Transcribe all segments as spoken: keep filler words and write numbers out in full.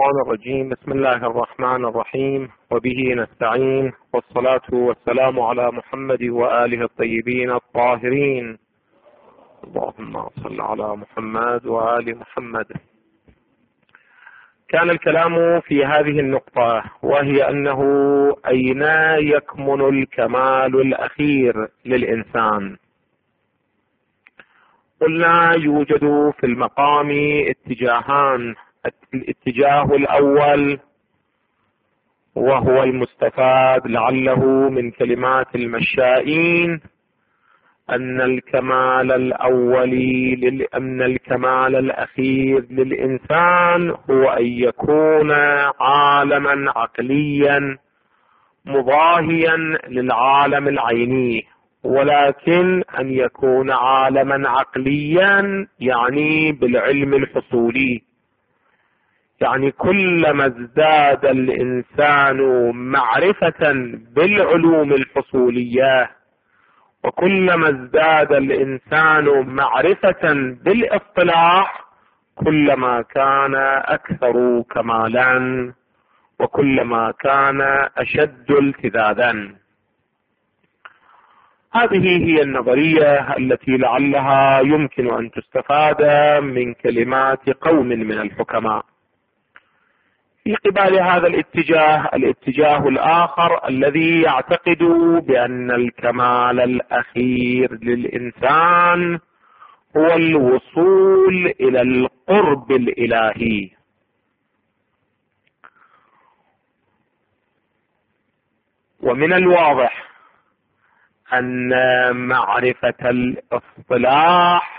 الشيطان الرجيم. بسم الله الرحمن الرحيم، وبه نستعين، والصلاة والسلام على محمد وآله الطيبين الطاهرين. اللهم صل على محمد وآل محمد. كان الكلام في هذه النقطة، وهي أنه أين يكمن الكمال الأخير للإنسان؟ قلنا يوجد في المقام اتجاهان. الاتجاه الأول وهو المستفاد لعله من كلمات المشائين أن الكمال الأولي أن الكمال الأخير للإنسان هو أن يكون عالما عقليا مضاهيا للعالم العيني، ولكن أن يكون عالما عقليا يعني بالعلم الحصولي. يعني كلما ازداد الإنسان معرفة بالعلوم الحصولية، وكلما ازداد الإنسان معرفة بالاصطلاح، كلما كان أكثر كمالا، وكلما كان أشد التذاذا. هذه هي النظرية التي لعلها يمكن أن تستفاد من كلمات قوم من الحكماء. في قبال هذا الاتجاه الاتجاه الآخر الذي يعتقد بأن الكمال الأخير للإنسان هو الوصول إلى القرب الإلهي. ومن الواضح أن معرفة الاصطلاح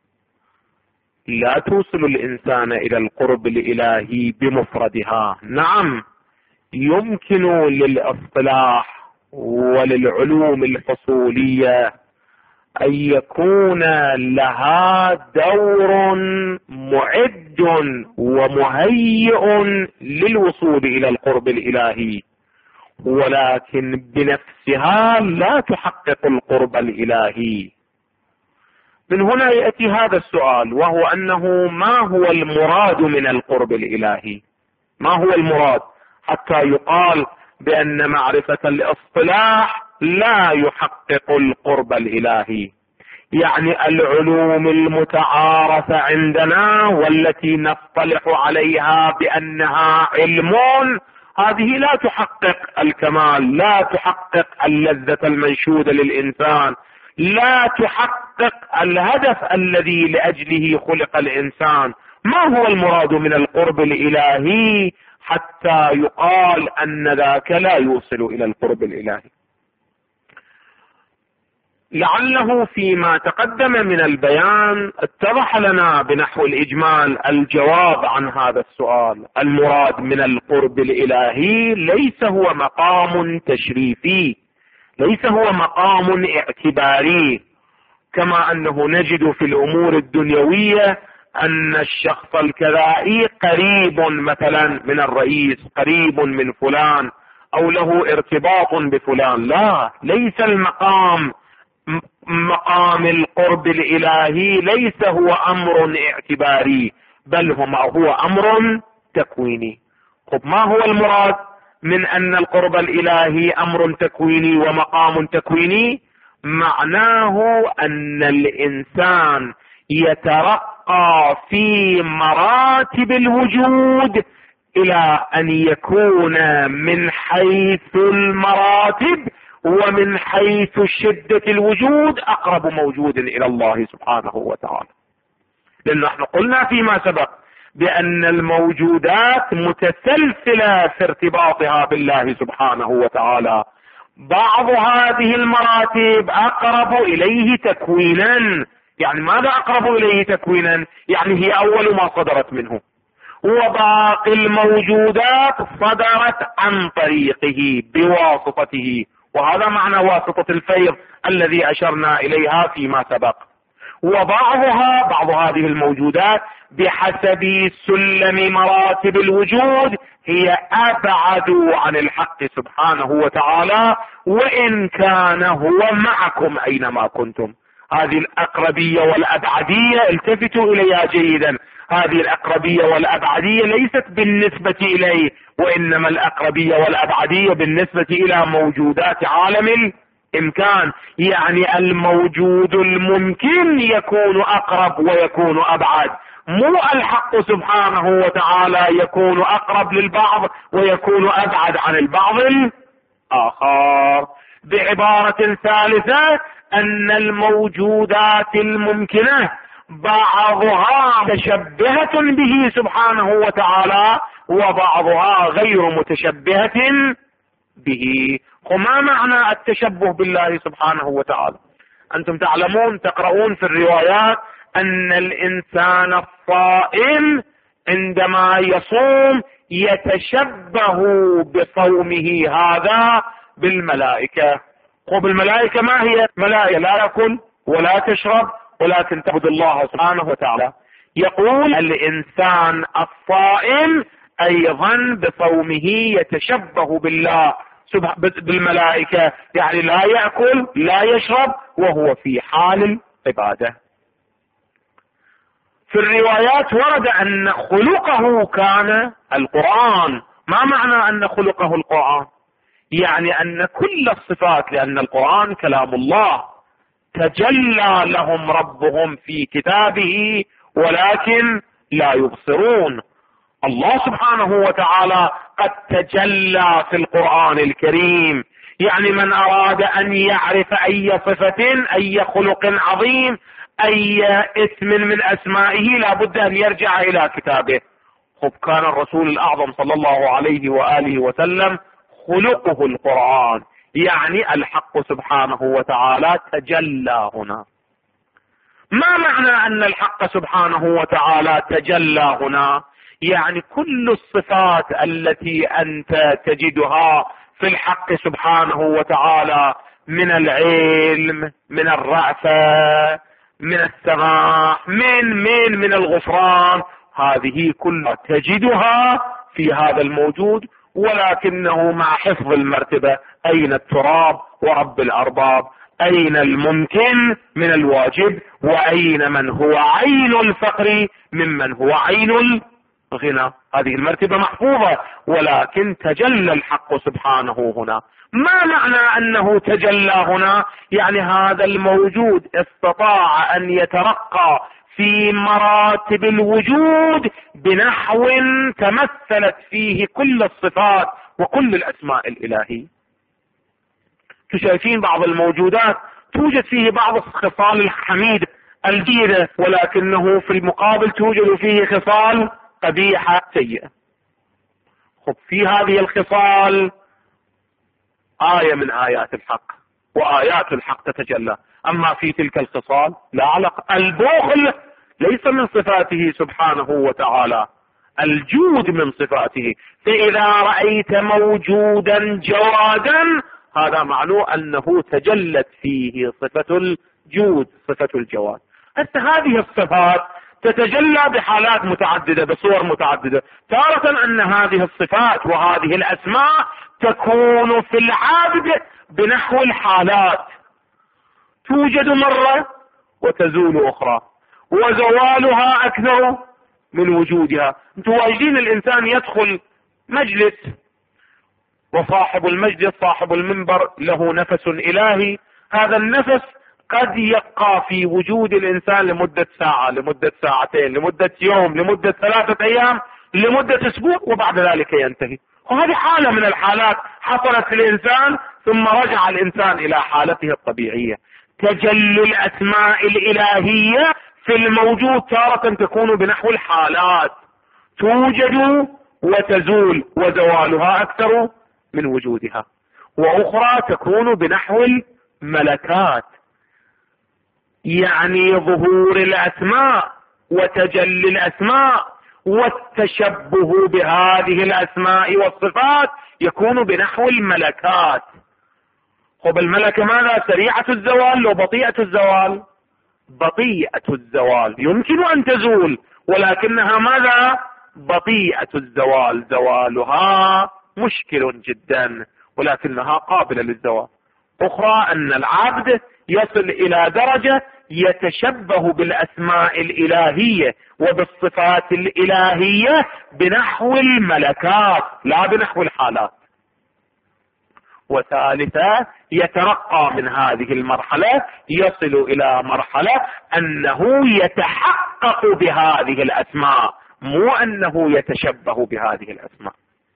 لا توصل الإنسان إلى القرب الإلهي بمفردها. نعم، يمكن للاصطلاح وللعلوم الحصولية أن يكون لها دور معد ومهيئ للوصول إلى القرب الإلهي، ولكن بنفسها لا تحقق القرب الإلهي. من هنا يأتي هذا السؤال، وهو أنه ما هو المراد من القرب الإلهي؟ ما هو المراد حتى يقال بأن معرفة الاصطلاح لا يحقق القرب الإلهي؟ يعني العلوم المتعارفة عندنا والتي نصطلح عليها بأنها علم، هذه لا تحقق الكمال، لا تحقق اللذة المنشودة للإنسان، لا تحقق الهدف الذي لأجله خلق الإنسان. ما هو المراد من القرب الإلهي حتى يقال أن ذاك لا يوصل إلى القرب الإلهي؟ لعله فيما تقدم من البيان اتضح لنا بنحو الإجمال الجواب عن هذا السؤال. المراد من القرب الإلهي ليس هو مقام تشريفي، ليس هو مقام اعتباري، كما أنه نجد في الأمور الدنيوية أن الشخص الكذائي قريب مثلا من الرئيس، قريب من فلان، أو له ارتباط بفلان. لا، ليس المقام مقام القرب الإلهي، ليس هو أمر اعتباري، بل هو أمر تكويني. طب ما هو المراد من أن القرب الإلهي أمر تكويني ومقام تكويني؟ معناه أن الإنسان يترقى في مراتب الوجود إلى أن يكون من حيث المراتب ومن حيث شدة الوجود أقرب موجود إلى الله سبحانه وتعالى. لأن نحن قلنا فيما سبق بأن الموجودات متسلسلة في ارتباطها بالله سبحانه وتعالى. بعض هذه المراتب أقرب إليه تكوينا. يعني ماذا أقرب إليه تكوينا؟ يعني هي أول ما صدرت منه، وباقي الموجودات صدرت عن طريقه بواسطته، وهذا معنى واسطة الفيض الذي أشرنا إليها فيما سبق. وبعضها بعض هذه الموجودات بحسب سلم مراتب الوجود هي أبعد عن الحق سبحانه وتعالى، وإن كان هو معكم أينما كنتم. هذه الأقربية والأبعدية التفتوا إليها جيدا، هذه الأقربية والأبعدية ليست بالنسبة إليه، وإنما الأقربية والأبعدية بالنسبة إلى موجودات عالم الإمكان. يعني الموجود الممكن يكون أقرب ويكون أبعد، مو الحق سبحانه وتعالى يكون أقرب للبعض ويكون أبعد عن البعض الآخر. بعبارة ثالثة، أن الموجودات الممكنة بعضها متشبهة به سبحانه وتعالى وبعضها غير متشبهة به. وما معنى التشبه بالله سبحانه وتعالى؟ أنتم تعلمون تقرؤون في الروايات أن الإنسان الصائم عندما يصوم يتشبه بصومه هذا بالملائكة. وبالملائكة ما هي؟ ملائكة لا يأكل ولا تشرب ولكن تعبد الله سبحانه وتعالى. يقول الإنسان الصائم أيضا بصومه يتشبه بالله بالملائكة، يعني لا يأكل لا يشرب وهو في حال العبادة. في الروايات ورد أن خلقه كان القرآن. ما معنى أن خلقه القرآن؟ يعني أن كل الصفات، لأن القرآن كلام الله تجلى لهم ربهم في كتابه ولكن لا يبصرون. الله سبحانه وتعالى قد تجلى في القرآن الكريم. يعني من أراد أن يعرف أي صفة أي خلق عظيم أي اسم من أسمائه لابد أن يرجع إلى كتابه. خب كان الرسول الأعظم صلى الله عليه وآله وسلم خلقه القرآن، يعني الحق سبحانه وتعالى تجلى هنا. ما معنى أن الحق سبحانه وتعالى تجلى هنا؟ يعني كل الصفات التي أنت تجدها في الحق سبحانه وتعالى من العلم، من الرأفة، من السماح، من من من الغفران، هذه كلها تجدها في هذا الموجود، ولكنه مع حفظ المرتبة. أين التراب ورب الأرباب؟ أين الممكن من الواجب؟ وأين من هو عين الفقر ممن هو عين الغنى؟ هذه المرتبة محفوظة، ولكن تجلى الحق سبحانه هنا. ما معنى أنه تجلى هنا؟ يعني هذا الموجود استطاع أن يترقى في مراتب الوجود بنحو تمثلت فيه كل الصفات وكل الأسماء الإلهية. شايفين بعض الموجودات توجد فيه بعض الخصال الحميدة الجيدة، ولكنه في المقابل توجد فيه خصال قبيحة سيئة. خب في هذه الخصال آية من آيات الحق، وآيات الحق تتجلى. أما في تلك الخصال لا علاقة. البخل ليس من صفاته سبحانه وتعالى، الجود من صفاته. فإذا رأيت موجودا جوادا هذا معناه أنه تجلت فيه صفة الجود، صفة الجواد. حتى هذه الصفات تتجلى بحالات متعددة بصور متعددة. تارة أن هذه الصفات وهذه الأسماء تكون في العبد بنحو الحالات، توجد مرة وتزول أخرى، وزوالها أكثر من وجودها. انتم واجدين الإنسان يدخل مجلس وصاحب المجلس صاحب المنبر له نفس إلهي، هذا النفس قد يبقى في وجود الإنسان لمدة ساعة، لمدة ساعتين، لمدة يوم، لمدة ثلاثة أيام، لمدة أسبوع، وبعد ذلك ينتهي. وهذه حالة من الحالات حصلت في الإنسان ثم رجع الإنسان إلى حالته الطبيعية. تجلي الأسماء الإلهية في الموجود تارة تكون بنحو الحالات، توجد وتزول وزوالها أكثر من وجودها، وأخرى تكون بنحو الملكات، يعني ظهور الأسماء وتجلي الأسماء والتشبه بهذه الأسماء والصفات يكون بنحو الملكات. خب الملكة ماذا؟ سريعة الزوال وبطيئة الزوال؟ بطيئة الزوال، يمكن أن تزول ولكنها ماذا؟ بطيئة الزوال، زوالها مشكل جدا ولكنها قابلة للزوال. أخرى أن العبد يصل إلى درجة يتشبه بالأسماء الإلهية وبالصفات الإلهية بنحو الملكات لا بنحو الحالات. وثالثا يترقى من هذه المرحلة يصل إلى مرحلة أنه يتحقق بهذه الأسماء، مو أنه يتشبه بهذه الأسماء.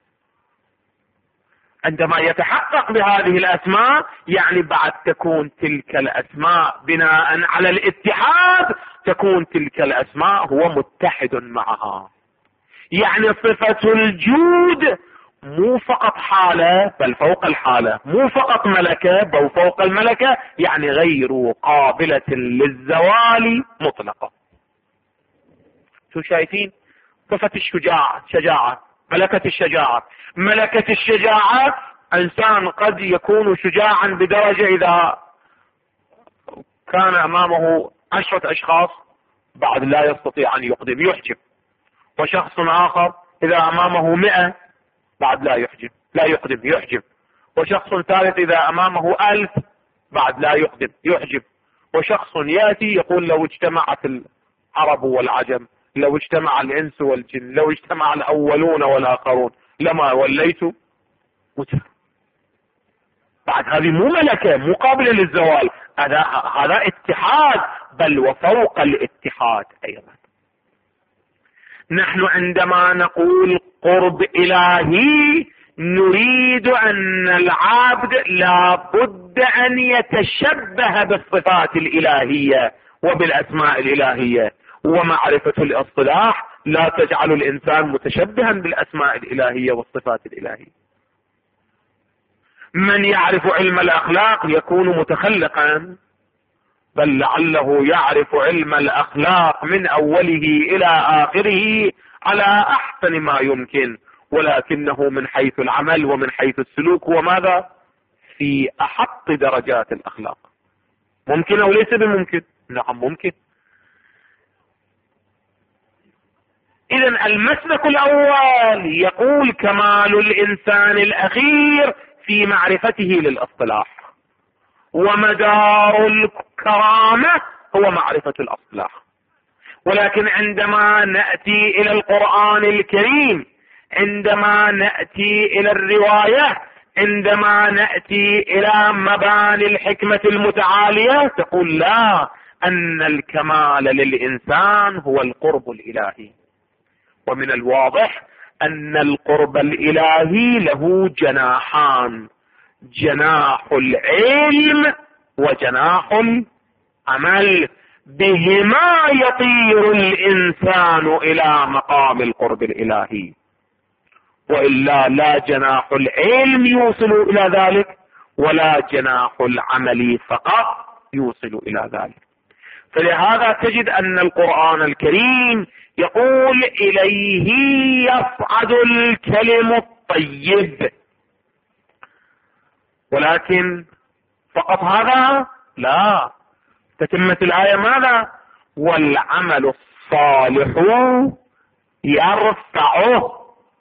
عندما يتحقق بهذه الأسماء يعني بعد تكون تلك الأسماء بناء على الاتحاد، تكون تلك الأسماء هو متحد معها. يعني صفة الجود مو فقط حالة بل فوق الحالة، مو فقط ملكة بل فوق الملكة، يعني غير قابلة للزوال مطلقة. شو شايفين؟ صفة الشجاعة، شجاعة، ملكة الشجاعة. ملكة الشجاعة إنسان قد يكون شجاعا بدرجة إذا كان أمامه عشرة أشخاص بعد لا يستطيع أن يقدم، يحجب. وشخص آخر إذا أمامه مئة بعد لا يحجب لا يقدم يحجب. وشخص ثالث إذا أمامه ألف بعد لا يقدم يحجب. وشخص يأتي يقول لو اجتمعت العرب والعجم، لو اجتمع الإنس والجن، لو اجتمع الأولون والآخرون لما وليت متر. بعد هذه مو ملكة مو قابلة للزوال، هذا هذا اتحاد بل وفوق الاتحاد أيضا. نحن عندما نقول قرب إلهي نريد أن العبد لا بد أن يتشبه بالصفات الإلهية وبالأسماء الإلهية. ومعرفة الاصطلاح لا تجعل الإنسان متشبها بالأسماء الإلهية والصفات الإلهية. من يعرف علم الأخلاق يكون متخلقا، بل لعله يعرف علم الأخلاق من أوله إلى آخره على أحسن ما يمكن، ولكنه من حيث العمل ومن حيث السلوك هو ماذا؟ في أحط درجات الأخلاق. ممكن أو ليس بممكن؟ نعم ممكن. إذن المسلك الأول يقول كمال الإنسان الأخير في معرفته للاصطلاح، ومدار الكرامة هو معرفة الاصطلاح. ولكن عندما نأتي إلى القرآن الكريم، عندما نأتي إلى الرواية، عندما نأتي إلى مباني الحكمة المتعالية، تقول لا، أن الكمال للإنسان هو القرب الإلهي. ومن الواضح أن القرب الإلهي له جناحان، جناح العلم وجناح العمل، بهما يطير الإنسان إلى مقام القرب الإلهي، وإلا لا جناح العلم يوصل إلى ذلك ولا جناح العمل فقط يوصل إلى ذلك. فلهذا تجد أن القرآن الكريم يقول إليه يصعد الكلم الطيب، ولكن فقط هذا لا، تتمة الآية ماذا؟ والعمل الصالح يرفعه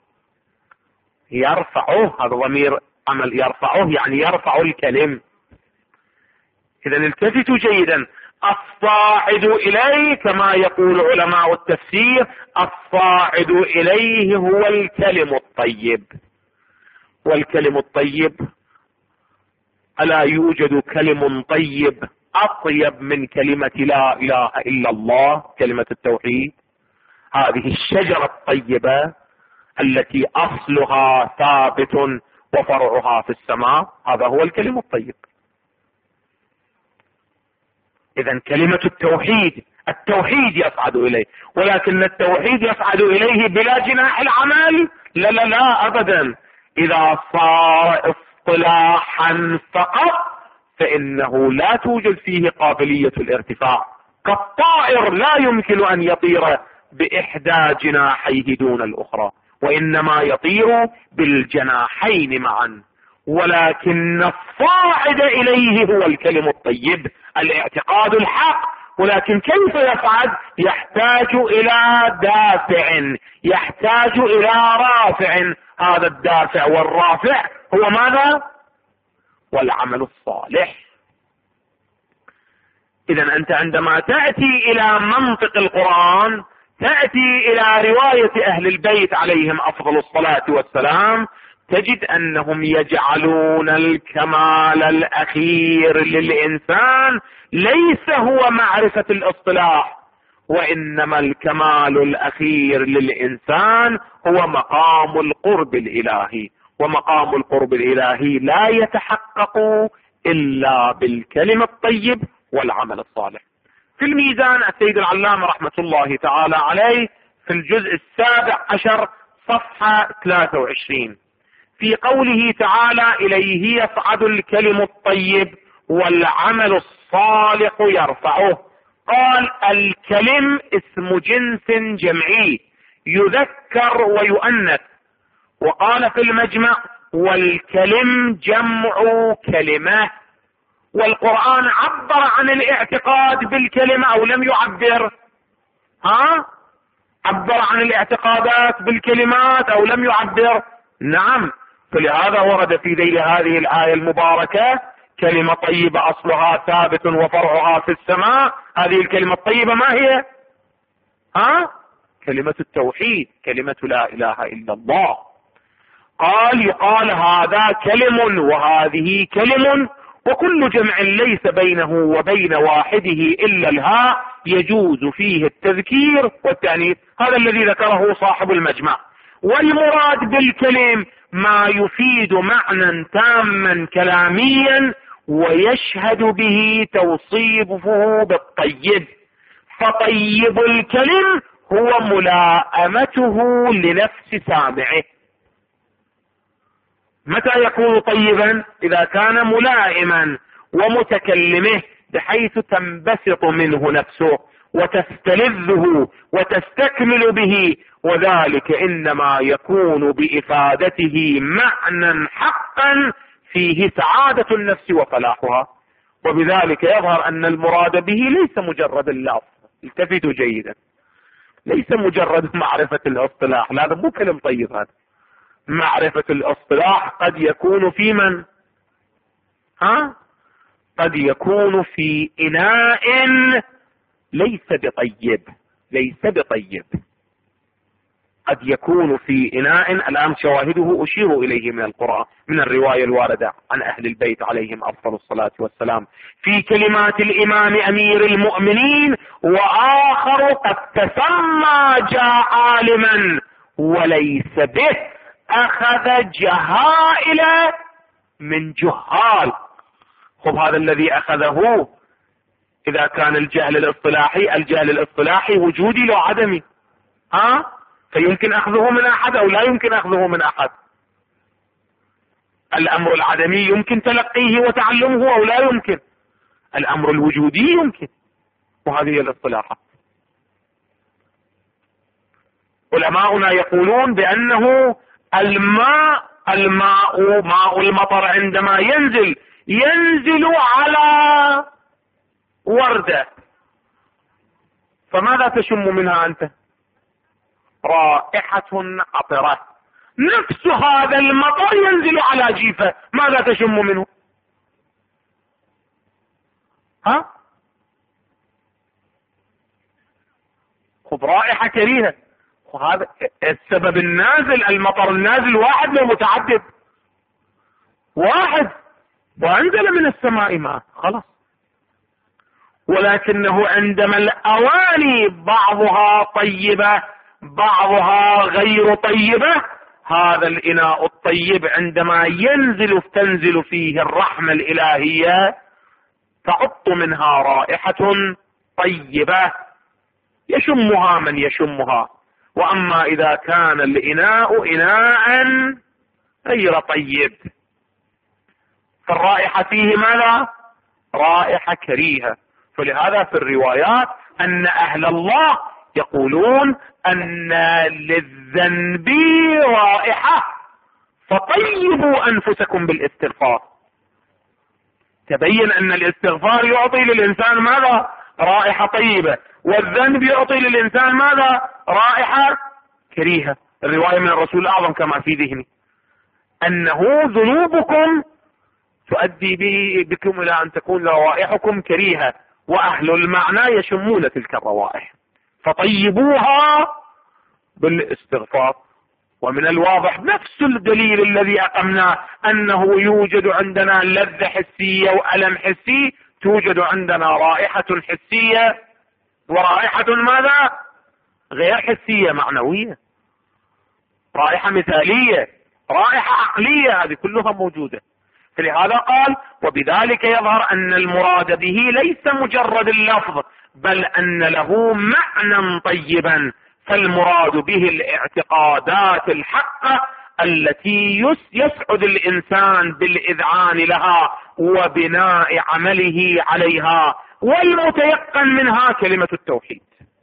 يرفعه هذا ضمير عمل، يرفعه يعني يرفع الكلم. إذا التفتوا جيدا، الصاعد إليه كما يقول علماء التفسير، الصاعد إليه هو الكلم الطيب. والكلم الطيب، ألا يوجد كلم طيب أطيب من كلمة لا إله إلا الله، كلمة التوحيد؟ هذه الشجرة الطيبة التي أصلها ثابت وفرعها في السماء، هذا هو الكلم الطيب. إذن كلمة التوحيد، التوحيد يصعد إليه، ولكن التوحيد يصعد إليه بلا جناح العمل؟ لا لا لا أبدا. إذا صار اصطلاحا فقط فإنه لا توجد فيه قابلية الارتفاع، كالطائر لا يمكن أن يطير بإحدى جناحيه دون الأخرى، وإنما يطير بالجناحين معا. ولكن الصاعد إليه هو الكلم الطيب، الاعتقاد الحق. ولكن كيف يصعد؟ يحتاج إلى دافع، يحتاج إلى رافع. هذا الدافع والرافع هو ماذا؟ والعمل الصالح. إذا أنت عندما تأتي إلى منطق القرآن، تأتي إلى رواية أهل البيت عليهم أفضل الصلاة والسلام، تجد أنهم يجعلون الكمال الأخير للإنسان ليس هو معرفة الاصطلاح، وإنما الكمال الأخير للإنسان هو مقام القرب الإلهي، ومقام القرب الإلهي لا يتحقق إلا بالكلمة الطيب والعمل الصالح. في الميزان السيد العلامة رحمة الله تعالى عليه في الجزء السابع عشر صفحة ثلاثة وعشرين في قوله تعالى: إليه يصعد الكلم الطيب والعمل الصالح يرفعه. قال: الكلم اسم جنس جمعي يذكر ويؤنث. وقال في المجمع: والكلم جمع كلمة. والقرآن عبر عن الاعتقاد بالكلمة أو لم يعبر؟ ها؟ عبر عن الاعتقادات بالكلمات أو لم يعبر؟ نعم. فلهذا ورد في ذيل هذه الآية المباركة: كلمة طيبة أصلها ثابت وفرعها في السماء. هذه الكلمة الطيبة ما هي؟ ها؟ كلمة التوحيد، كلمة لا إله إلا الله. قال: يقال هذا كلم وهذه كلم، وكل جمع ليس بينه وبين واحده إلا الهاء يجوز فيه التذكير والتأنيث. هذا الذي ذكره صاحب المجمع. والمراد بالكلم ما يفيد معنى تاما كلاميا ويشهد به توصيفه بالطيب. فطيب الكلم هو ملائمته لنفس سامعه. متى يكون طيبا؟ إذا كان ملائما ومتكلمه بحيث تنبسط منه نفسه وتستلذه وتستكمل به، وذلك إنما يكون بإفادته معنى حقا فيه سعادة النفس وفلاحها. وبذلك يظهر أن المراد به ليس مجرد اللفظ. التفتوا جيدا، ليس مجرد معرفة الاصطلاح. هذا مو كلام طيب. هذا معرفة الاصطلاح قد يكون في من؟ ها؟ قد يكون في إناء ليس بطيب، ليس بطيب. قد يكون في إناء، الآن شواهده أشير إليه من القرآن، من الرواية الواردة عن أهل البيت عليهم أفضل الصلاة والسلام، في كلمات الإمام أمير المؤمنين: وآخر قد تسمى جاء عالما وليس به أخذ جهائل من جهال. خب هذا الذي أخذه، إذا كان الجهل الاصطلاحي، الجهل الاصطلاحي وجودي لو عدمي، ها؟ فيمكن أخذه من أحد أو لا يمكن أخذه من أحد. الأمر العدمي يمكن تلقيه وتعلمه أو لا يمكن. الأمر الوجودي يمكن. وهذه الاصطلاحات. علماؤنا يقولون بأنه الماء الماء ماء المطر عندما ينزل ينزل على وردة، فماذا تشم منها أنت؟ رائحة عطرة. نفس هذا المطر ينزل على جيفة، ماذا تشم منه؟ ها؟ خذ رائحة كريهة. وهذا السبب النازل، المطر النازل واحد من متعدد، واحد وأنزل من السماء ماء، خلاص. ولكنه عندما الأواني بعضها طيبة بعضها غير طيبة، هذا الإناء الطيب عندما ينزل تنزل فيه الرحمة الإلهية تعط منها رائحة طيبة يشمها من يشمها. وأما إذا كان الإناء إناء غير طيب فالرائحة فيه ماذا؟ رائحة كريهة. فلهذا في الروايات أن أهل الله يقولون أن للذنب رائحة فطيبوا أنفسكم بالاستغفار. تبين أن الاستغفار يعطي للإنسان ماذا؟ رائحة طيبة، والذنب يعطي للإنسان ماذا؟ رائحة كريهة. الرواية من الرسول الأعظم كما في ذهني أنه ذنوبكم تؤدي بكم إلى أن تكون روائحكم كريهة، وأهل المعنى يشمون تلك الروائح، فطيبوها بالاستغفار. ومن الواضح نفس الدليل الذي أقمناه أنه يوجد عندنا لذة حسية وألم حسي، توجد عندنا رائحة حسية ورائحة ماذا؟ غير حسية، معنوية، رائحة مثالية، رائحة عقلية، هذه كلها موجودة. فلهذا قال: وبذلك يظهر أن المراد به ليس مجرد اللفظ، بل أن له معنى طيبا، فالمراد به الاعتقادات الحقة التي يسعد الإنسان بالإذعان لها وبناء عمله عليها، والمتيقن منها كلمة التوحيد.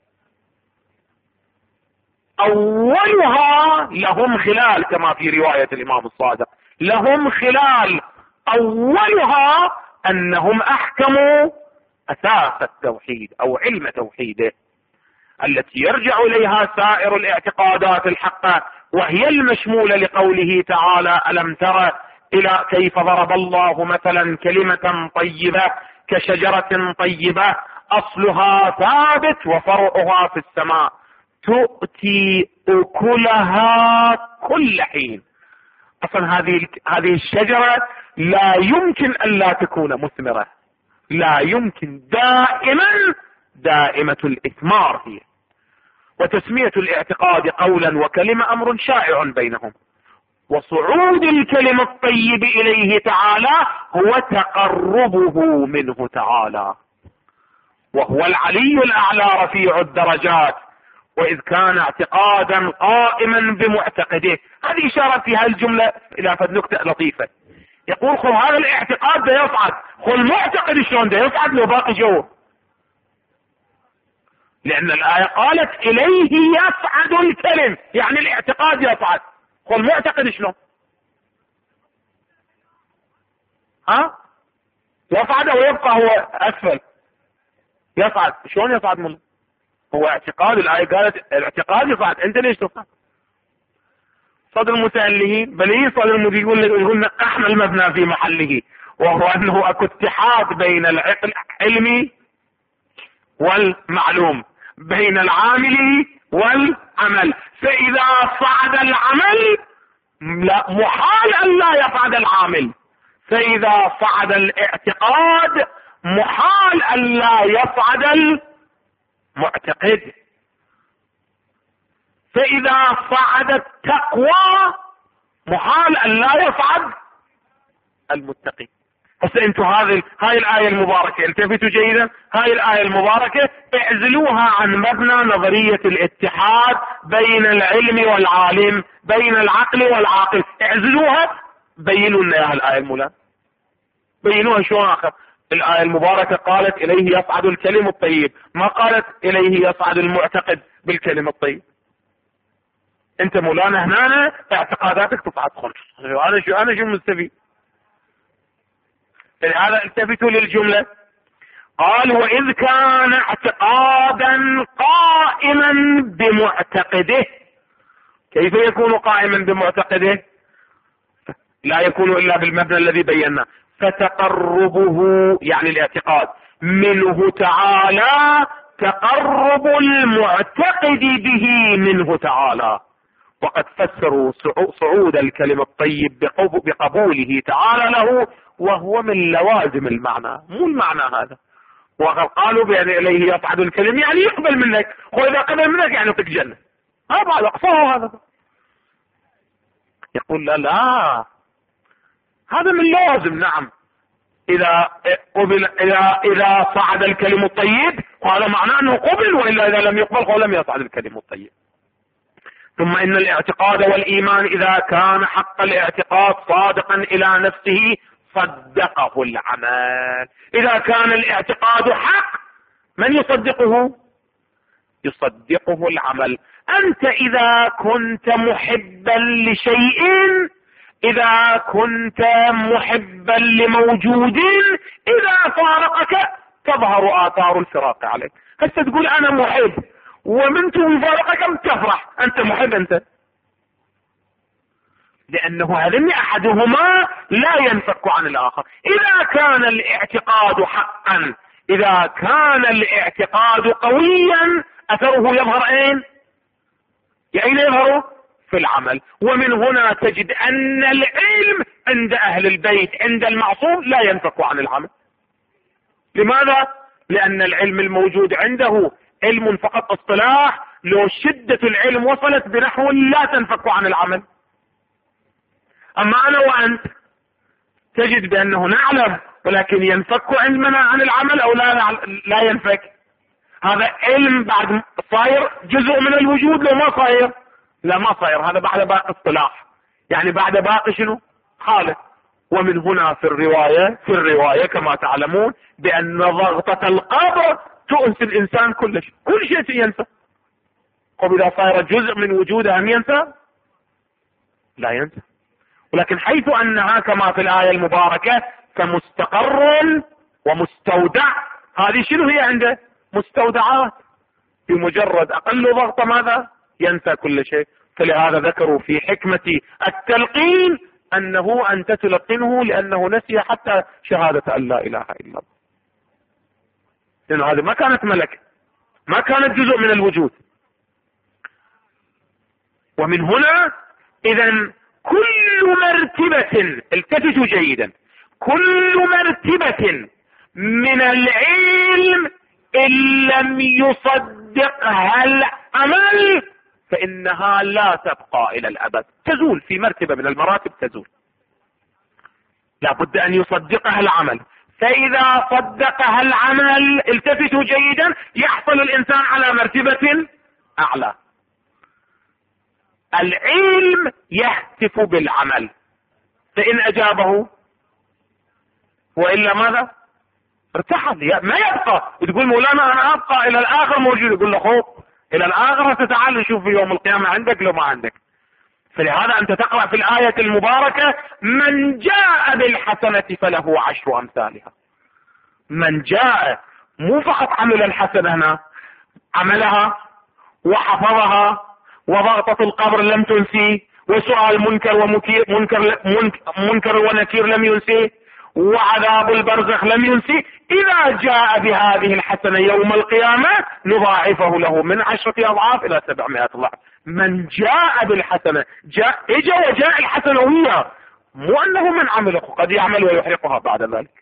أولها لهم خلال، كما في رواية الإمام الصادق، لهم خلال. أولها أنهم أحكموا أساس التوحيد أو علم توحيده التي يرجع إليها سائر الاعتقادات الحقة، وهي المشمولة لقوله تعالى: ألم تر إلى كيف ضرب الله مثلا كلمة طيبة كشجرة طيبة أصلها ثابت وفرعها في السماء تؤتي أكلها كل حين. أصلا هذه هذه الشجرة لا يمكن أن لا تكون مثمرة، لا يمكن، دائما دائمة الإثمار هي. وتسمية الاعتقاد قولا وكلمة أمر شائع بينهم، وصعود الكلم الطيب إليه تعالى هو تقربه منه تعالى، وهو العلي الأعلى رفيع الدرجات. وإذ كان اعتقادا قائما بمعتقده، هذه إشارة في هذه الجملة إلى فد نكتة لطيفة. يقول: خل هذا الاعتقاد ده يصعد، خل معتقد شلون ده يصعد له باقي جو، لأن الآية قالت إليه يصعد الكلم، يعني الاعتقاد يصعد. خل معتقد شلون؟ ها؟ يصعد أو يبقى هو أسفل؟ يصعد. شلون يصعد منه؟ هو اعتقاد، الآية قالت الاعتقاد يصعد، أنت ليش تصعد؟ صدر المتألهين بل صدر المدين يقول نقحنا المبنى في محله، وهو أنه أكو اتحاد بين العلم والمعلوم، بين العامل والعمل. فإذا صعد العمل لا محال أن لا يصعد العامل، فإذا صعد الاعتقاد محال أن لا يصعد المعتقد، فإذا صعد التقوى محال أن لا يصعد المتقي. هسه انتم هذه هاي الآية المباركة التفتوا جيدا، هاي الآية المباركة اعزلوها عن مبنى نظرية الاتحاد بين العلم والعالم، بين العقل والعاقل، اعزلوها، بينوا لنا اياها الآية المولى، بينوها شلون آخر. الآية المباركة قالت إليه يصعد الكلم الطيب، ما قالت إليه يصعد المعتقد بالكلم الطيب. انت مولانا هنا اعتقاداتك تصعد خلص، انا شو انا شو مستفيد؟ لهذا التفتوا للجملة. قال: وإذ كان اعتقادا قائما بمعتقده. كيف يكون قائما بمعتقده؟ لا يكون إلا بالمبنى الذي بينا، فتقربه يعني الاعتقاد منه تعالى تقرب المعتقد به منه تعالى. وقد فسروا صعود الكلم الطيب بقبوله تعالى له، وهو من لوازم المعنى، مو المعنى هذا. وقالوا بأن إليه يصعد الكلم يعني يقبل منك، وإذا قبل منك يعني يعطيك جنة، هذا أقصاه هذا. يقول لا لا، هذا من لازم. نعم، إذا قبل، إذا إذا صعد الكلم الطيب وهذا معناه أنه قبل، وإلا إذا لم يقبل فلم يصعد الكلم الطيب. ثم إن الاعتقاد والإيمان إذا كان حق الاعتقاد صادقا إلى نفسه صدقه العمل. إذا كان الاعتقاد حق من يصدقه؟ يصدقه العمل. أنت إذا كنت محبا لشيء، إذا كنت محبا لموجود، إذا فارقك تظهر آثار الفراق عليك. هسه تقول أنا محب، ومن يفارقك تفرح، أنت محب أنت، لأنه هذين أحدهما لا ينفك عن الآخر. إذا كان الاعتقاد حقا، إذا كان الاعتقاد قويا أثره يظهر أين؟ أين يظهر؟ في العمل. ومن هنا تجد أن العلم عند أهل البيت عند المعصوم لا ينفك عن العمل. لماذا؟ لأن العلم الموجود عنده علم فقط اصطلاح، لو شدة العلم وصلت بنحو لا تنفك عن العمل. أما أنا وأنت تجد بأنه نعلم ولكن ينفك علمنا عن العمل أو لا لا ينفك. هذا علم بعد صاير جزء من الوجود لو ما صاير؟ لا ما صاير، هذا بعد باقي اصطلاح، يعني بعد باقي شنو؟ خالق. ومن هنا في الرواية في الرواية كما تعلمون بأن ضغطة القبر تؤنس الإنسان كل شيء، كل شيء ينسى. وإذا صار جزء من وجوده أم ينسى؟ لا ينسى. ولكن حيث أنها كما في الآية المباركة كمستقر ومستودع، هذه شنو هي عنده؟ مستودعات. بمجرد أقل ضغط ماذا؟ ينسى كل شيء. فلهذا ذكروا في حكمة التلقين أنه أنت تلقنه لأنه نسي حتى شهادة أن لا إله إلا الله، لأن هذه ما كانت ملك، ما كانت جزء من الوجود. ومن هنا إذن كل مرتبة، التفتوا جيدا، كل مرتبة من العلم إن لم يصدقها العمل فإنها لا تبقى إلى الأبد، تزول في مرتبة من المراتب، تزول. لا بد أن يصدقها العمل. فإذا صدقها العمل، التفتوا جيدا، يحصل الإنسان على مرتبة أعلى. العلم يهتف بالعمل، فإن أجابه وإلا ماذا؟ ارتحل، ما يبقى. وتقول مولانا أنا أبقى إلى الآخر موجود، يقول له خوف إلى الآخر ستتعال نشوف في يوم القيامة عندك لو ما عندك. فلهذا أنت تقرأ في الآية المباركة من جاء بالحسنة فله عشر أمثالها. من جاء، مو فقط عمل الحسنة هنا، عملها وحفظها، وضغطة القبر لم تنسي، وسؤال منكر ومنكر منكر, منكر ونكير لم ينسي، وعذاب البرزخ لم ينسي. إذا جاء بهذه الحسنة يوم القيامة نضاعفه له من عشرة أضعاف إلى سبعمائة ضعف. من جاء بالحسنة، جاء إجا وجاء الحسنة وياه، مو أنه من عمله قد يعمل ويحرقها بعد ذلك.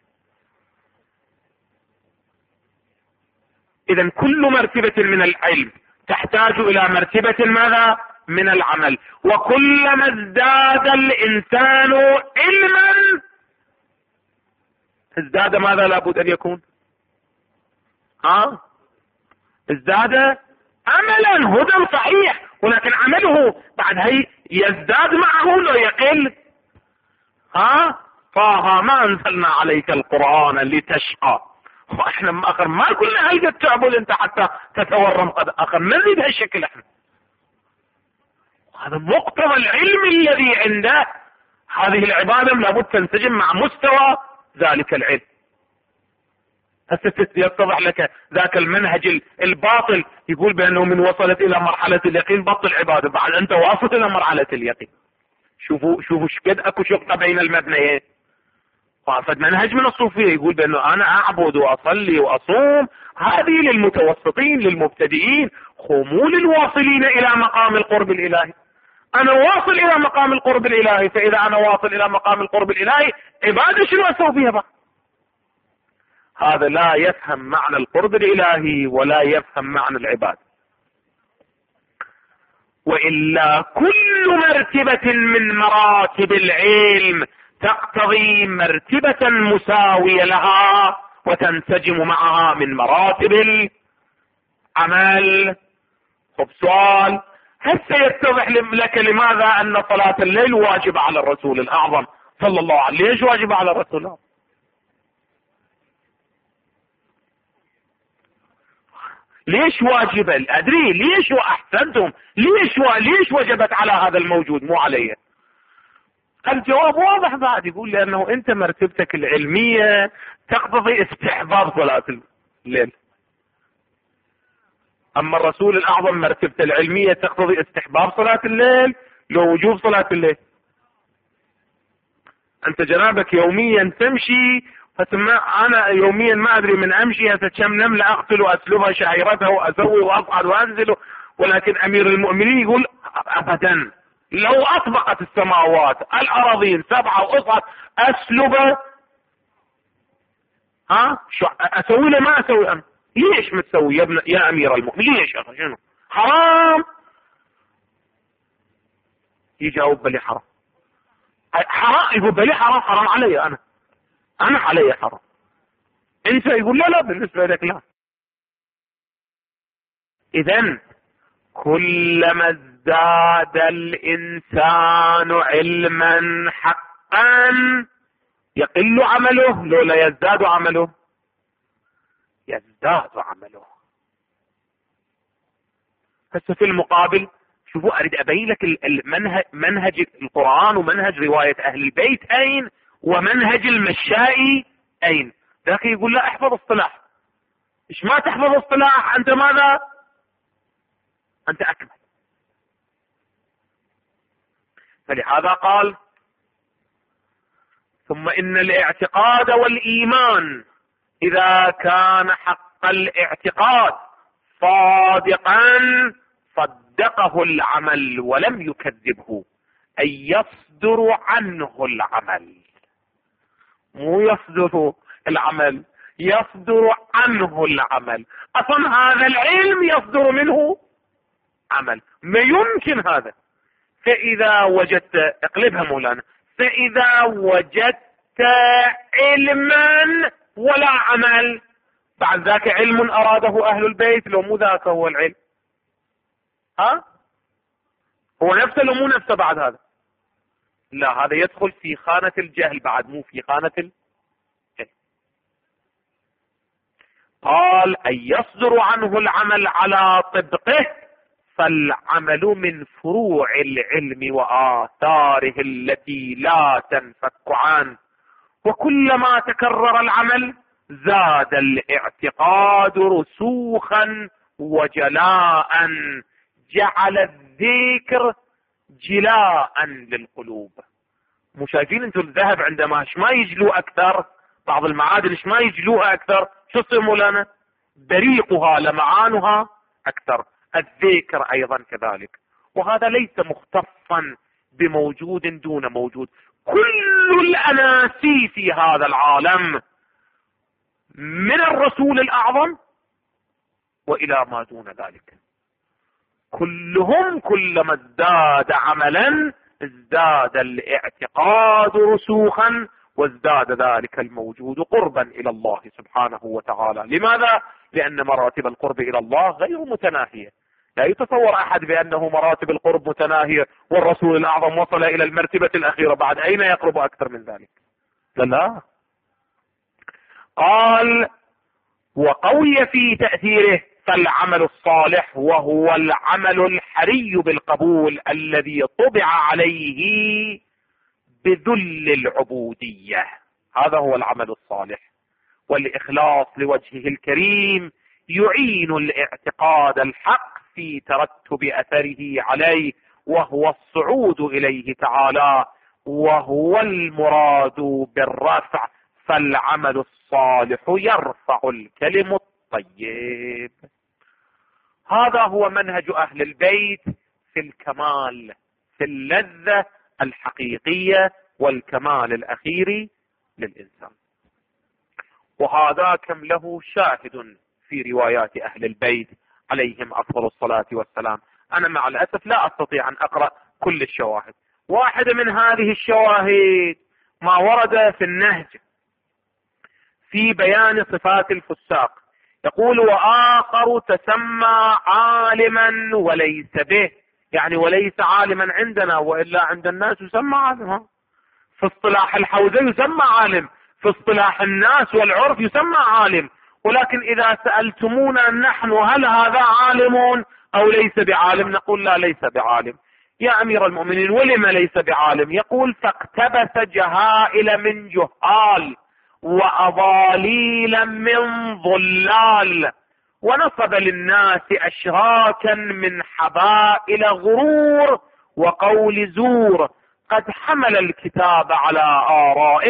إذن كل مرتبة من العلم تحتاج إلى مرتبة ماذا؟ من العمل. وكلما ازداد الإنسان علما ازداد ماذا لابد أن يكون؟ ها؟ ازداد عملا، هدى صحيح، ولكن عمله بعد هي يزداد معه لو يقل. ها؟ طه ما أنزلنا عليك القرآن لتشقى. واحنا اخر ما كنا هيدا تعبد انت حتى تتورم قد اخر نزيد بهالشكل احنا. هذا مقتضى العلم الذي عنده. هذه العبادة لابد تنسجم مع مستوى ذلك العلم. هسه يتضح لك ذاك المنهج الباطل يقول بانه من وصلت الى مرحلة اليقين بطل عبادة، بعد انت واصل الى مرحلة اليقين. شوفوا شوفوا شقد اكو شقة بين المبنيين. فقد منهج من الصوفية يقول بأنه أنا أعبد وأصلي وأصوم، هذه للمتوسطين للمبتدئين، خمول الواصلين إلى مقام القرب الإلهي. أنا واصل إلى مقام القرب الإلهي، فإذا أنا واصل إلى مقام القرب الإلهي عبادة شنو أسوي فيها بقى؟ هذا لا يفهم معنى القرب الإلهي ولا يفهم معنى العباد. وإلا كل مرتبة من مراتب العلم تقتضي مرتبة مساوية لها وتنسجم معها من مراتب العمل. خب سؤال، هل سيتضح لك لماذا أن صلاة الليل واجبة على الرسول الأعظم صلى الله عليه وسلم؟ ليش واجبة على الرسول الأعظم؟ ليش واجبة؟ أدري ليش، وأحسنتم ليش و... ليش وجبت على هذا الموجود مو عليه؟ الجواب واضح بعد، يقول لأنه أنت مرتبتك العلمية تقتضي استحباب صلاة الليل، أما الرسول الأعظم مرتبته العلمية تقتضي استحباب صلاة الليل لو وجوب صلاة الليل. أنت جنابك يوميا تمشي هسه انا يوميا ما ادري من امشي هسه كم نملة اقتل واسلبها شعيرتها واسوي واصعد وانزل، ولكن امير المؤمنين يقول ابدا، لو اطبقت السماوات الأراضين سبعة واصعد اسلبه، ها شو اسوي له؟ ما اسوي انا. ليش متسوي يا ابن يا امير المؤمنين؟ ليش يا اخي؟ شنو حرام؟ يجاوب بلي حرام. حرام يقول بلي حرام، حرام علي انا، انا علي حرام. انت يقول لا لا بالنسبه لك لا. اذا كلما ازداد الانسان علما حقا يقل عمله، لو لا يزداد عمله يزداد عمله. هسه في المقابل شوفوا، اريد ابين لك المنهج، منهج القرآن ومنهج رواية اهل البيت اين، ومنهج المشائي اين. ذاك يقول لا احفظ اصطلاح. ايش ما تحفظ اصطلاح انت ماذا؟ انت اكمل. فلهذا قال ثم ان الاعتقاد والايمان اذا كان حق الاعتقاد صادقا صدقه العمل ولم يكذبه، اي يصدر عنه العمل، مو يصدر العمل، يصدر عنه العمل. اصلا هذا العلم يصدر منه عمل، ما يمكن هذا. فاذا وجدت، اقلبها مولانا، فاذا وجدت علما ولا عمل، بعد ذاك علم اراده اهل البيت لو مو ذاك هو العلم؟ ها هو نفسه لو مو نفسه بعد هذا؟ لا، هذا يدخل في خانة الجهل بعد، مو في خانة الجهل. قال أن يصدر عنه العمل على طبقه، فالعمل من فروع العلم وآثاره التي لا تنفك عنه، وكلما تكرر العمل زاد الاعتقاد رسوخا وجلاء، جعل الذكر جلاء للقلوب. مو شايفين انتم الذهب عندما ايش ما يجلو اكثر، بعض المعادن ايش ما يجلوها اكثر، شو تصير مولانا؟ بريقها لمعانها اكثر. الذكر ايضا كذلك، وهذا ليس مختصا بموجود دون موجود. كل الاناسي في هذا العالم من الرسول الاعظم والى ما دون ذلك، كلهم كلما ازداد عملا ازداد الاعتقاد رسوخا، وازداد ذلك الموجود قربا الى الله سبحانه وتعالى. لماذا؟ لان مراتب القرب الى الله غير متناهية. لا يتصور احد بانه مراتب القرب متناهية والرسول الاعظم وصل الى المرتبة الاخيرة، بعد اين يقرب اكثر من ذلك؟ لا لا. قال وقوي في تأثيره، فالعمل الصالح وهو العمل الحري بالقبول الذي طبع عليه بذل العبودية، هذا هو العمل الصالح. والإخلاص لوجهه الكريم يعين الاعتقاد الحق في ترتب أثره عليه، وهو الصعود إليه تعالى، وهو المراد بالرفع. فالعمل الصالح يرفع الكلم الطيب. هذا هو منهج أهل البيت في الكمال، في اللذة الحقيقية والكمال الأخير للإنسان. وهذا كم له شاهد في روايات أهل البيت عليهم أفضل الصلاة والسلام. أنا مع الأسف لا أستطيع أن أقرأ كل الشواهد. واحدة من هذه الشواهد ما ورد في النهج في بيان صفات الفساق، يقول وآخر تسمى عالما وليس به، يعني وليس عالما عندنا وإلا عند الناس يسمى عالما. في اصطلاح الحوزة يسمى عالم، في اصطلاح الناس والعرف يسمى عالم. ولكن إذا سألتمونا نحن هل هذا عالم أو ليس بعالم، نقول لا ليس بعالم. يا أمير المؤمنين ولم ليس بعالم؟ يقول فاقتبس جهائل من جهال وأضاليلا من ضلال، ونصب للناس أشراكا من حبائل غرور وقول زور، قد حمل الكتاب على آرائه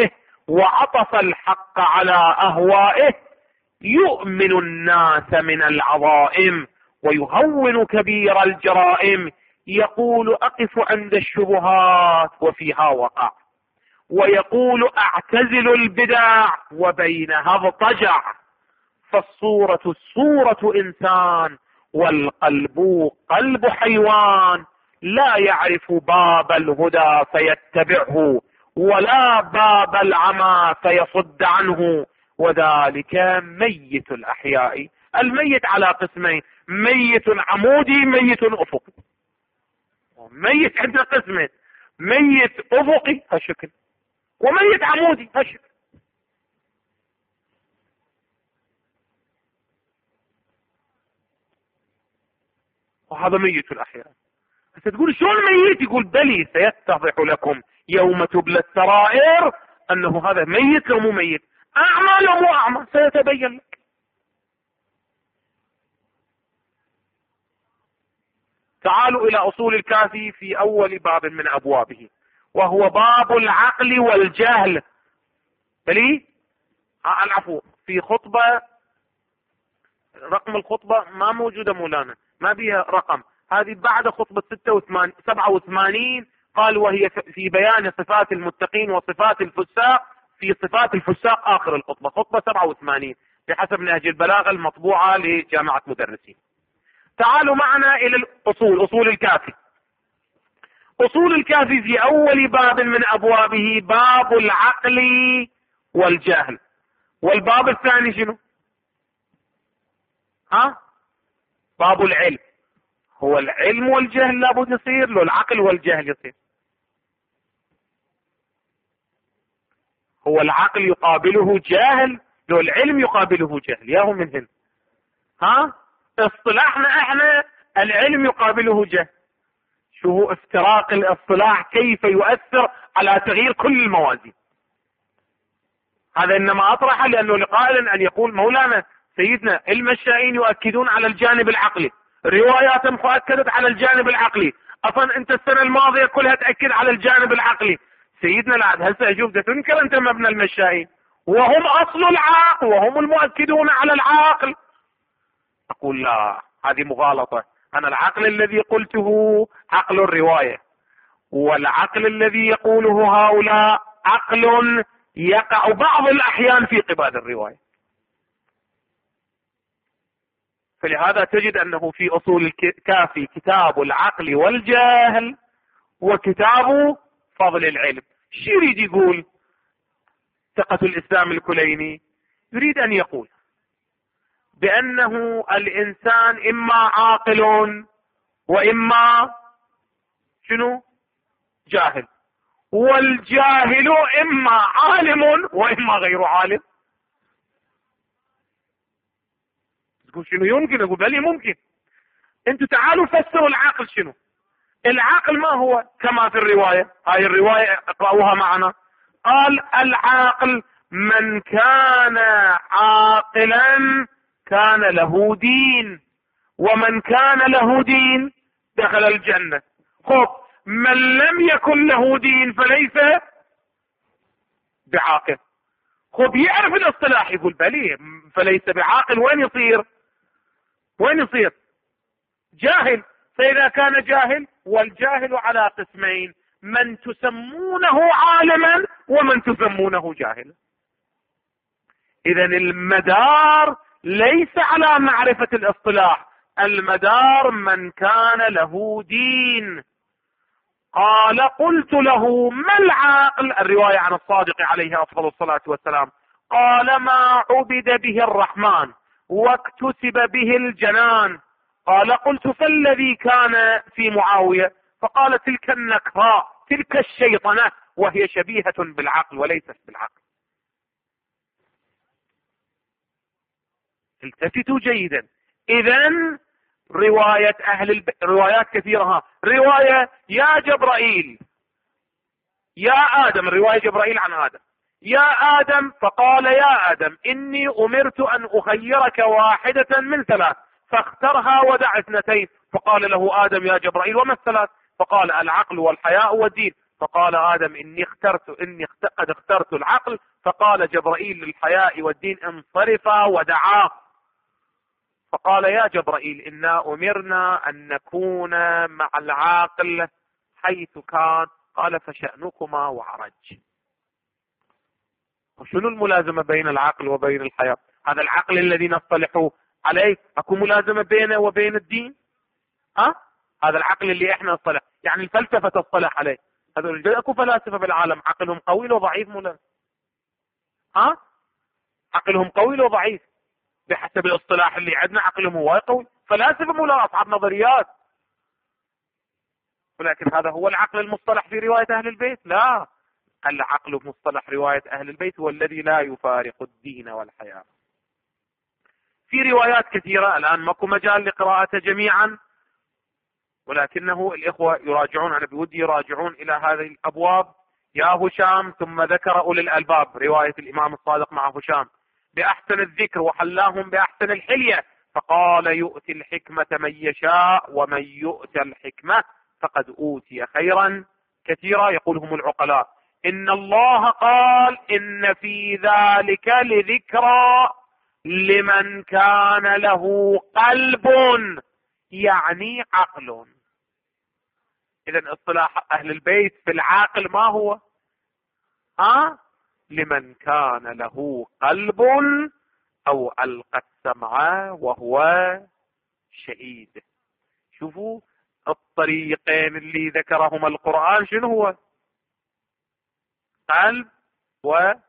وعطف الحق على أهوائه يؤمن الناس من العظائم ويهون كبير الجرائم. يقول أقف عند الشبهات وفيها وقع، ويقول أعتزل البدع وبينها اضطجع. فالصورة صورة إنسان والقلب قلب حيوان، لا يعرف باب الهدى فيتبعه ولا باب العمى فيصد عنه، وذلك ميت الأحياء. الميت على قسمين: ميت عمودي، ميت أفقي. ميت عندنا قسمين: ميت أفقي هالشكل، وميت عمودي هالشكل. وهذا ميت الأحياء. ستقول شلون ميت؟ يقول بلي سيتضح لكم يوم تبلى السرائر أنه هذا ميت لو مو ميت، أعمى لو مو أعمى، سيتبين لك. تعالوا إلى أصول الكافي في أول باب من أبوابه، وهو باب العقل والجهل. بلي آه العفو، في خطبة رقم الخطبة ما موجودة مولانا، ما بيها رقم، هذه بعد خطبة سبعة وثمانين. قال وهي في بيان صفات المتقين وصفات الفساق، في صفات الفساق آخر الخطبة، خطبة سبعة وثمانين بحسب نهج البلاغة المطبوعة لجامعة مدرسين. تعالوا معنا إلى الأصول، أصول الكافي. أصول الكافي في أول باب من أبوابه باب العقل والجهل. والباب الثاني شنو؟ ها؟ باب العلم. هو العلم والجهل لابد يصير، لو العقل والجهل يصير. هو العقل يقابله جاهل، لو العلم يقابله جهل، ياهو من هنا. ها؟ اصطلاحنا احنا العلم يقابله جهل. شو هو افتراق الاصطلاح كيف يؤثر على تغيير كل الموازين. هذا انما اطرح لانه لقائل ان يقول مولانا سيدنا المشائين يؤكدون على الجانب العقلي، رواياتهم أكدت على الجانب العقلي، اصلا انت السنة الماضية كلها تأكد على الجانب العقلي. سيدنا لا، هسه اشوف تنكر انت مبنى المشائين وهم اصل العقل وهم المؤكدون على العقل. اقول لا، هذه مغالطة. انا العقل الذي قلته عقل الرواية، والعقل الذي يقوله هؤلاء عقل يقع بعض الاحيان في قبال الرواية. فلهذا تجد انه في اصول الكافي كتاب العقل والجهل وكتاب فضل العلم. شو يريد يقول ثقة الاسلام الكليني؟ يريد ان يقول بانه الانسان اما عاقل واما شنو؟ جاهل، والجاهل اما عالم واما غير عالم. تقول شنو يمكن؟ اقول بلي ممكن. انتوا تعالوا فسروا العقل شنو. العقل ما هو كما في الرواية، هاي الرواية اقرأوها معنا. قال العاقل من كان عاقلا كان له دين، ومن كان له دين دخل الجنة. خب من لم يكن له دين فليس بعاقل. خب يعرف الاصطلاح، يقول بلي فليس بعاقل، وين يصير؟ وين يصير؟ جاهل. فإذا كان جاهل، والجاهل على قسمين: من تسمونه عالما ومن تسمونه جاهلا. إذا المدار ليس على معرفة الاصطلاح، المدار من كان له دين. قال قلت له ما العاقل؟ الرواية عن الصادق عليه أفضل الصلاة والسلام. قال ما عبد به الرحمن واكتسب به الجنان. قال قلت فالذي كان في معاوية؟ فقال تلك النكراء، تلك الشيطنة، وهي شبيهة بالعقل وليست بالعقل. التفتوا جيدا. إذن رواية أهل الب... روايات كثيرة. رواية يا جبرائيل يا آدم، رواية جبرائيل عن آدم: يا آدم، فقال يا آدم إني أمرت أن أخيرك واحدة من ثلاث فاخترها ودع اثنتين. فقال له آدم يا جبرائيل وما الثلاث؟ فقال العقل والحياء والدين. فقال آدم إني اخترت إني قد اخترت العقل، فقال جبرائيل للحياء والدين انصرفا ودعاه، فقال يا جبرائيل إنا أمرنا أن نكون مع العاقل حيث كان، قال فشأنكما وعرج. وشنو الملازمة بين العقل وبين الحياة؟ هذا العقل الذي نصطلح عليه اكو ملازمة بينه وبين الدين؟ ها؟ هذا العقل اللي احنا نصطلح، يعني الفلسفة تصطلح عليه. هذول اكو فلاسفة بالعالم عقلهم قوي وضعيف ملازم. ها؟ عقلهم قوي وضعيف بحسب الاصطلاح اللي عندنا، عقلهم هو قوي، فلاسفة مولا اصحاب نظريات. ولكن هذا هو العقل المصطلح في رواية اهل البيت؟ لا، العقل مصطلح رواية اهل البيت هو الذي لا يفارق الدين والحياة. في روايات كثيرة الان ماكو مجال لقراءتها جميعا، ولكنه الإخوة يراجعون، أنا بودي يراجعون إلى هذه الأبواب. يا هشام، ثم ذكر أولي الألباب رواية الإمام الصادق مع هشام بأحسن الذكر وحلاهم بأحسن الحلية، فقال يؤتي الحكمة من يشاء ومن يؤتى الحكمة فقد أوتي خيرا كثيرا. يقولهم العقلاء إن الله قال إن في ذلك لذكرى لمن كان له قلب، يعني عقل. إذن اصطلاح أهل البيت في العاقل ما هو؟ ها؟ لمن كان له قلب أو ألقى السمع وهو شهيد. شوفوا الطريقين اللي ذكرهما القرآن شنو هو؟ قلب وسمع.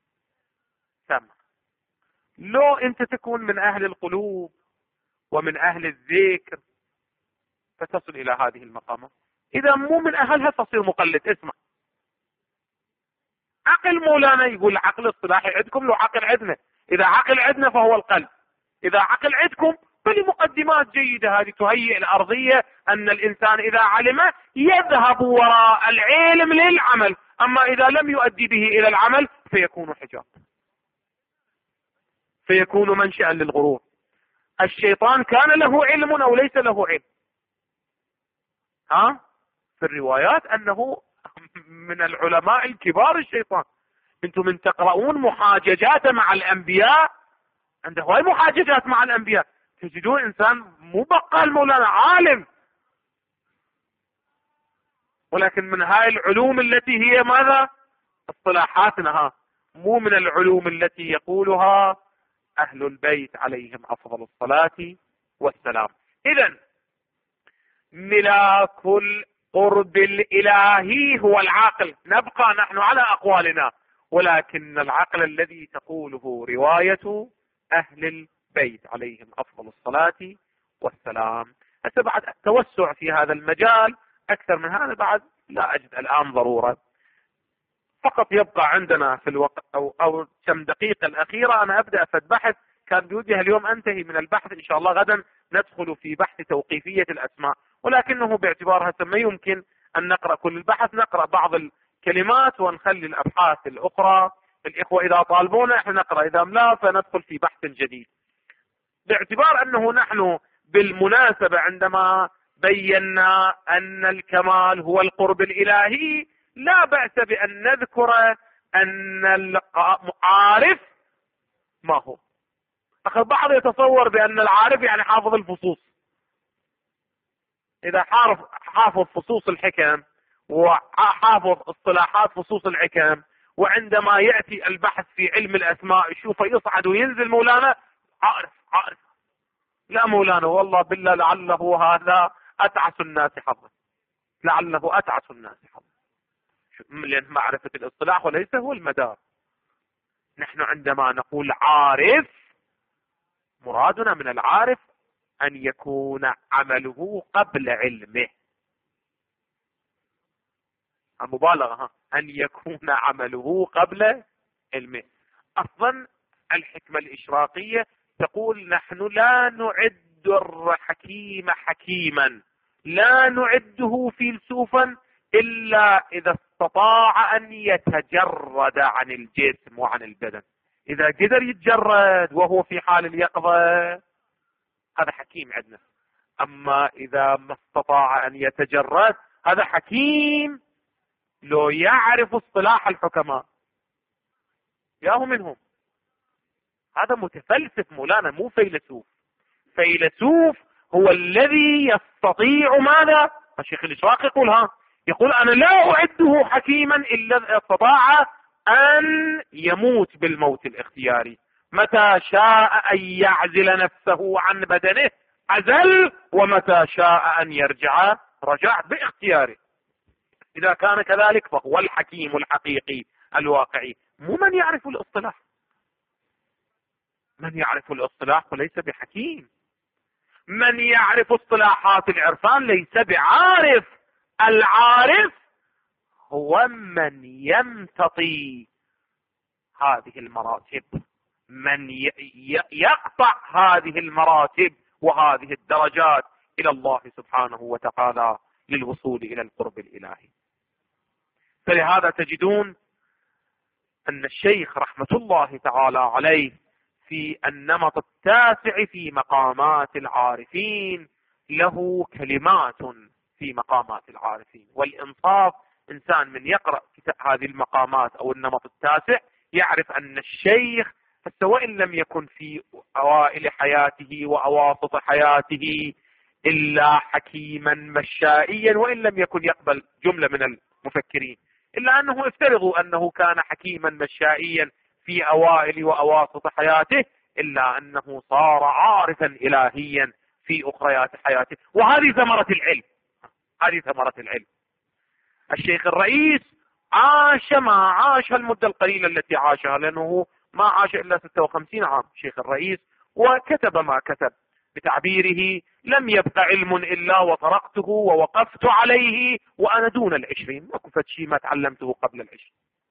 لو أنت تكون من أهل القلوب ومن أهل الذكر فتصل إلى هذه المقامات، إذا مو من أهلها تصير مقلد. اسمع، عقل مولانا يقول عقل اصطلاحي عندكم، لو عقل عندنا، إذا عقل عندنا فهو القلب، إذا عقل عندكم فلمقدمات جيدة هذه تهيئ الأرضية أن الإنسان إذا علم يذهب وراء العلم للعمل، أما إذا لم يؤدي به إلى العمل فيكون حجاب، فيكون منشأ للغرور. الشيطان كان له علم أو ليس له علم؟ ها؟ في الروايات أنه من العلماء الكبار الشيطان. انتم من تقرؤون محاججات مع الأنبياء، عنده هاي محاججات مع الأنبياء تجدون إنسان مو بقال مولانا، عالم، ولكن من هاي العلوم التي هي ماذا؟ اصطلاحاتنا، ها، مو من العلوم التي يقولها أهل البيت عليهم أفضل الصلاة والسلام. إذن ملاك القرب الإلهي هو العقل، نبقى نحن على أقوالنا، ولكن العقل الذي تقوله رواية أهل البيت عليهم أفضل الصلاة والسلام. هسه بعد التوسع في هذا المجال أكثر من هذا بعد لا أجد الآن ضرورة، فقط يبقى عندنا في الوقت أو, أو كم دقيقة الأخيرة أنا أبدأ في البحث. كان بودي اليوم أنتهي من البحث، إن شاء الله غدا ندخل في بحث توقيفية الأسماء، ولكنه باعتبارها ما يمكن أن نقرأ كل البحث، نقرأ بعض الكلمات ونخلي الأبحاث الأخرى الإخوة إذا طالبونا إحنا نقرأ، إذا لا فندخل في بحث جديد. باعتبار أنه نحن بالمناسبة عندما بينا أن الكمال هو القرب الإلهي لا بأس بأن نذكر أن العارف ما هو. البعض يتصور بأن العارف يعني حافظ الفصوص، إذا حافظ حافظ فصوص الحكم وحافظ اصطلاحات فصوص الحكم، وعندما يأتي البحث في علم الأسماء يشوفه يصعد وينزل مولانا عارف عارف. لا مولانا، والله بالله لعله هذا أتعس الناس حظا، لعله أتعس الناس حظا، لأن معرفة الاصطلاح وليس هو المدار. نحن عندما نقول عارف مرادنا من العارف أن يكون عمله قبل علمه، المبالغة ها، أن يكون عمله قبل علمه. أصلا الحكمة الإشراقية تقول نحن لا نعد الحكيم حكيما، لا نعده فيلسوفا إلا إذا استطاع أن يتجرد عن الجسم وعن البدن. إذا قدر يتجرد وهو في حال اليقظة هذا حكيم عندنا، أما إذا ما استطاع أن يتجرد هذا حكيم لو يعرف اصطلاح الحكماء ياهو منهم. هذا متفلسف مولانا، مو فيلسوف. فيلسوف هو الذي يستطيع ماذا؟ الشيخ الإشراق يقول ها يقول أنا لا أعده حكيما إلا استطاع أن يموت بالموت الاختياري. متى شاء أن يعزل نفسه عن بدنه عزل، ومتى شاء أن يرجع رجع باختياره. إذا كان كذلك فهو الحكيم الحقيقي الواقعي، مو من يعرف الاصطلاح. من يعرف الاصطلاح وليس بحكيم. من يعرف اصطلاحات العرفان ليس بعارف. العارف هو من يمتطي هذه المراتب، من يقطع هذه المراتب وهذه الدرجات إلى الله سبحانه وتعالى للوصول إلى القرب الإلهي. فلهذا تجدون أن الشيخ رحمة الله تعالى عليه في النمط التاسع في مقامات العارفين له كلمات في مقامات العارفين. والإنصاف إنسان من يقرأ هذه المقامات أو النمط التاسع يعرف أن الشيخ حتى وإن لم يكن في أوائل حياته وأواسط حياته إلا حكيما مشائيا، وإن لم يكن يقبل جملة من المفكرين، إلا أنه افترضوا أنه كان حكيما مشائيا في أوائل وأواسط حياته، إلا أنه صار عارفا إلهيا في أخريات حياته. وهذه ثمرة العلم. هذه ثمرة العلم. الشيخ الرئيس عاش ما عاش المدة القليلة التي عاشها، لأنه ما عاش إلا ستة وخمسين عام شيخ الرئيس، وكتب ما كتب بتعبيره لم يبق علم إلا وطرقته ووقفت عليه وأنا دون العشرين. ما كفت شيء ما تعلمته قبل العشرين.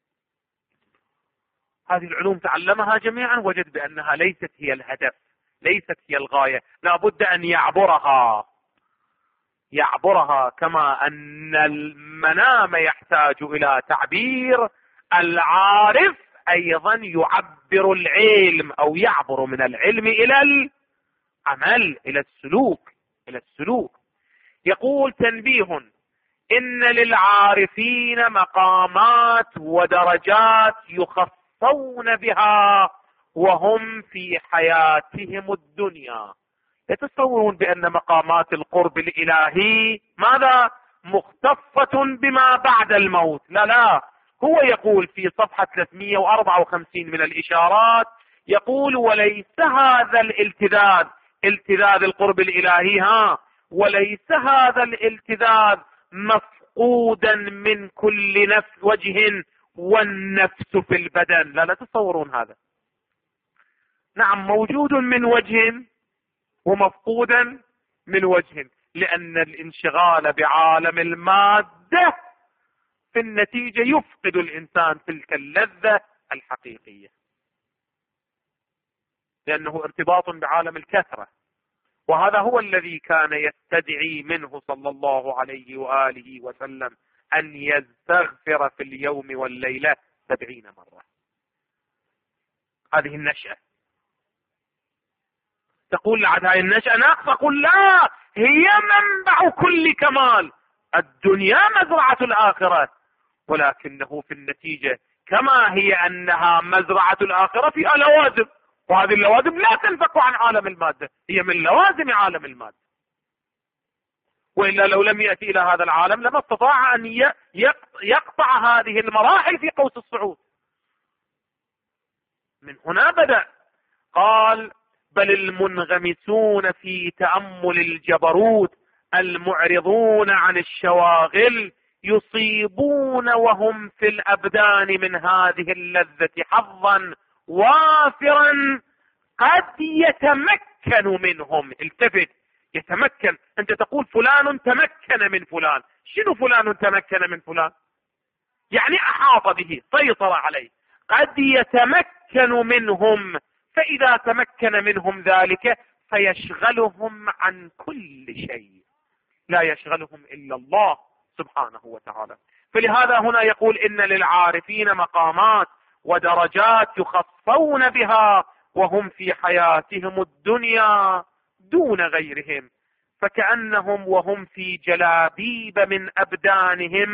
هذه العلوم تعلمها جميعا، وجد بأنها ليست هي الهدف، ليست هي الغاية، لا بد أن يعبرها يعبرها كما أن المنام يحتاج إلى تعبير. العارف أيضا يعبر العلم أو يعبر من العلم إلى العمل، إلى السلوك إلى السلوك. يقول تنبيه: إن للعارفين مقامات ودرجات يخصون بها وهم في حياتهم الدنيا. يتصورون بأن مقامات القرب الإلهي ماذا؟ مختصة بما بعد الموت. لا لا، هو يقول في صفحة ثلاثمئة وأربعة وخمسين من الإشارات، يقول: وليس هذا الالتذاذ التذاذ القرب الإلهي ها وليس هذا الالتذاذ مفقودا من كل نفس وجه والنفس في البدن. لا لا تتصورون هذا. نعم موجود من وجه ومفقودا من وجه، لأن الانشغال بعالم المادة في النتيجة يفقد الإنسان تلك اللذة الحقيقية، لأنه ارتباط بعالم الكثرة. وهذا هو الذي كان يستدعي منه صلى الله عليه وآله وسلم أن يستغفر في اليوم والليلة سبعين مرة. هذه النشأة. تقول لعد هذه النشأة ناقصة، أقول لا، هي منبع كل كمال. الدنيا مزرعة الآخرة، ولكنه في النتيجة كما هي أنها مزرعة الآخرة فيها لوازم، وهذه اللوازم لا تنفك عن عالم المادة، هي من لوازم عالم المادة. وإلا لو لم يأتي إلى هذا العالم لما استطاع أن يقطع هذه المراحل في قوس الصعود. من هنا بدأ قال: بل المنغمسون في تأمل الجبروت المعرضون عن الشواغل يصيبون وهم في الأبدان من هذه اللذة حظا وافرا قد يتمكن منهم. التفت، يتمكن. أنت تقول فلان تمكن من فلان. شنو فلان تمكن من فلان؟ يعني أحاط به، سيطر عليه. قد يتمكن منهم، فإذا تمكن منهم ذلك فيشغلهم عن كل شيء، لا يشغلهم إلا الله سبحانه وتعالى. فلهذا هنا يقول: إن للعارفين مقامات ودرجات يخصون بها وهم في حياتهم الدنيا دون غيرهم، فكأنهم وهم في جلابيب من أبدانهم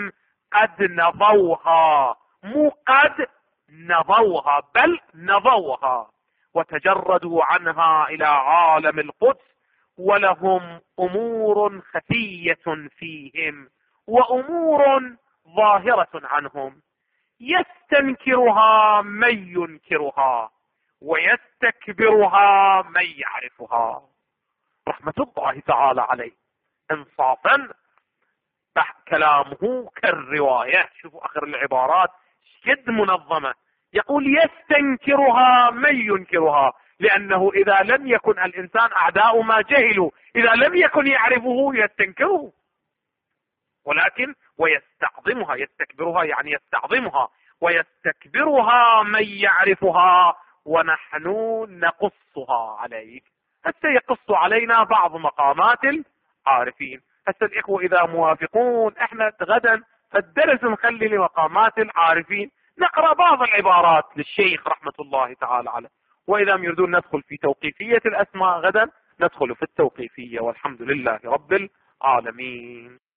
قد نضوها، مو قد نضوها بل نضوها، وتجردوا عنها إلى عالم القدس، ولهم أمور خفية فيهم وأمور ظاهرة عنهم، يستنكرها من ينكرها ويستكبرها من يعرفها. رحمة الله تعالى عليه انصافا كلامه كالرواية. شوفوا آخر العبارات جد منظمة، يقول يستنكرها من ينكرها، لأنه إذا لم يكن الإنسان أعداء ما جهلوا، إذا لم يكن يعرفه يستنكره، ولكن ويستعظمها، يستكبرها يعني يستعظمها، ويستكبرها من يعرفها، ونحن نقصها عليك. هسه يقص علينا بعض مقامات العارفين. هسه الإخوة إذا موافقون احنا غدا فالدرس نخلي لمقامات العارفين، نقرأ بعض العبارات للشيخ رحمة الله تعالى عليه، وإذا يريدون ندخل في توقيفية الأسماء غدا ندخل في التوقيفية، والحمد لله رب العالمين.